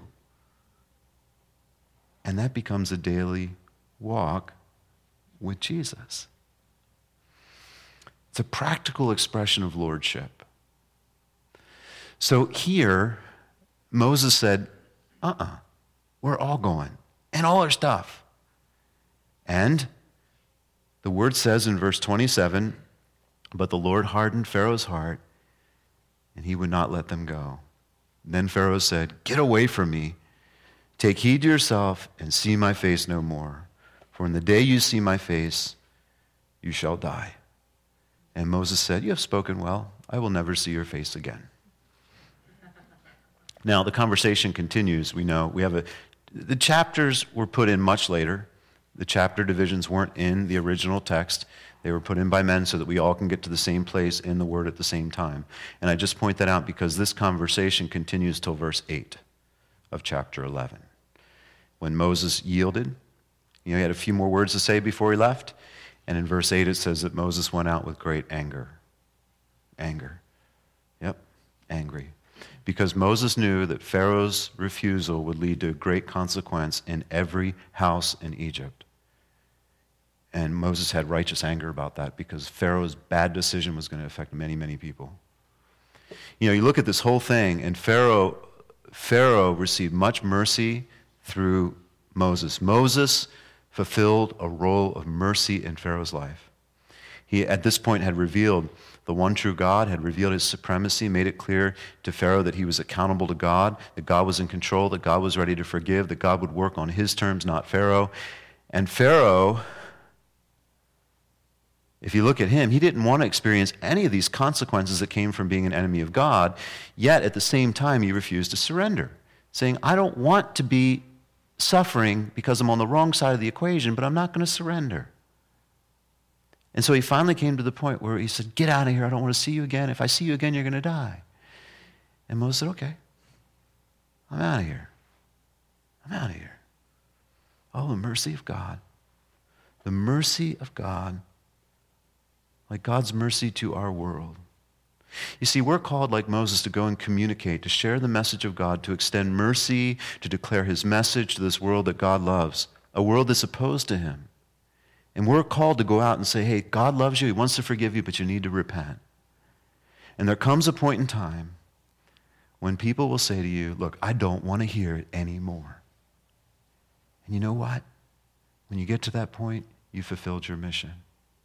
And that becomes a daily walk with Jesus. It's a practical expression of lordship. So here, Moses said, uh-uh. We're all going. And all our stuff. And the word says in verse twenty-seven, but the Lord hardened Pharaoh's heart, and he would not let them go. Then Pharaoh said, get away from me. Take heed to yourself and see my face no more. For in the day you see my face, you shall die. And Moses said, you have spoken well. I will never see your face again. Now, the conversation continues. We know we have a, the chapters were put in much later. The chapter divisions weren't in the original text. They were put in by men so that we all can get to the same place in the Word at the same time. And I just point that out because this conversation continues till verse eight of chapter eleven. When Moses yielded, you know, he had a few more words to say before he left. And in verse eight it says that Moses went out with great anger. Anger. Yep, angry. Because Moses knew that Pharaoh's refusal would lead to a great consequence in every house in Egypt. And Moses had righteous anger about that because Pharaoh's bad decision was going to affect many, many people. You know, you look at this whole thing, and Pharaoh, Pharaoh received much mercy through Moses. Moses fulfilled a role of mercy in Pharaoh's life. He, at this point, had revealed the one true God, had revealed his supremacy, made it clear to Pharaoh that he was accountable to God, that God was in control, that God was ready to forgive, that God would work on his terms, not Pharaoh. And Pharaoh, if you look at him, he didn't want to experience any of these consequences that came from being an enemy of God, yet at the same time he refused to surrender, saying, I don't want to be suffering because I'm on the wrong side of the equation, but I'm not going to surrender. And so he finally came to the point where he said, get out of here, I don't want to see you again. If I see you again, you're going to die. And Moses said, okay, I'm out of here. I'm out of here. Oh, the mercy of God. The mercy of God. Like God's mercy to our world. You see, we're called like Moses to go and communicate, to share the message of God, to extend mercy, to declare his message to this world that God loves, a world that's opposed to him. And we're called to go out and say, hey, God loves you, he wants to forgive you, but you need to repent. And there comes a point in time when people will say to you, look, I don't want to hear it anymore. And you know what? When you get to that point, you fulfilled your mission.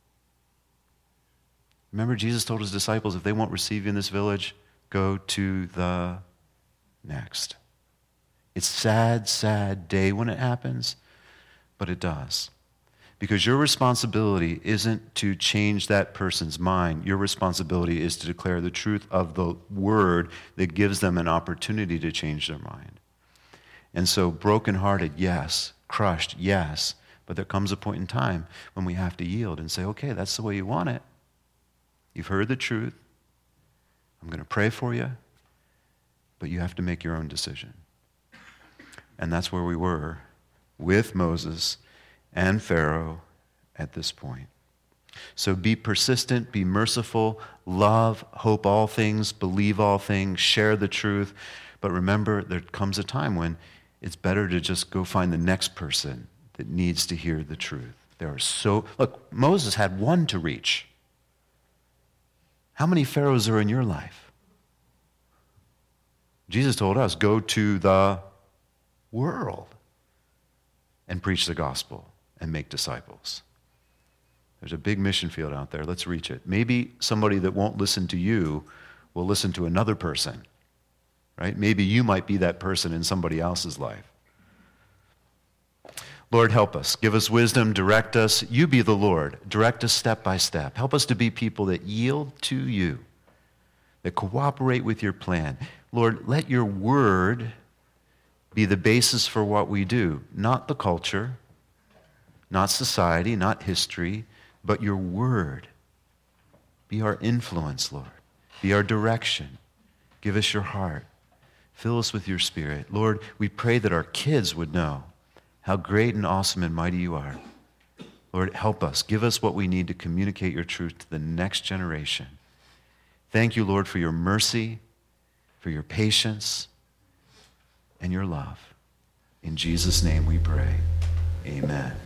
Remember, Jesus told his disciples, if they won't receive you in this village, go to the next. It's a sad, sad day when it happens, but it does. Because your responsibility isn't to change that person's mind. Your responsibility is to declare the truth of the word that gives them an opportunity to change their mind. And so brokenhearted, yes. Crushed, yes. But there comes a point in time when we have to yield and say, okay, that's the way you want it. You've heard the truth. I'm going to pray for you, but you have to make your own decision. And that's where we were with Moses and Pharaoh at this point. So be persistent, be merciful, love, hope all things, believe all things, share the truth. But remember, there comes a time when it's better to just go find the next person that needs to hear the truth. There are so, look, Moses had one to reach. How many Pharaohs are in your life? Jesus told us, go to the world and preach the gospel and make disciples. There's a big mission field out there. Let's reach it. Maybe somebody that won't listen to you will listen to another person, right? Maybe you might be that person in somebody else's life. Lord, help us. Give us wisdom. Direct us. You be the Lord. Direct us step by step. Help us to be people that yield to you, that cooperate with your plan. Lord, let your word be the basis for what we do, not the culture, not society, not history, but your word. Be our influence, Lord. Be our direction. Give us your heart. Fill us with your spirit. Lord, we pray that our kids would know how great and awesome and mighty you are. Lord, help us. Give us what we need to communicate your truth to the next generation. Thank you, Lord, for your mercy, for your patience, and your love. In Jesus' name we pray. Amen.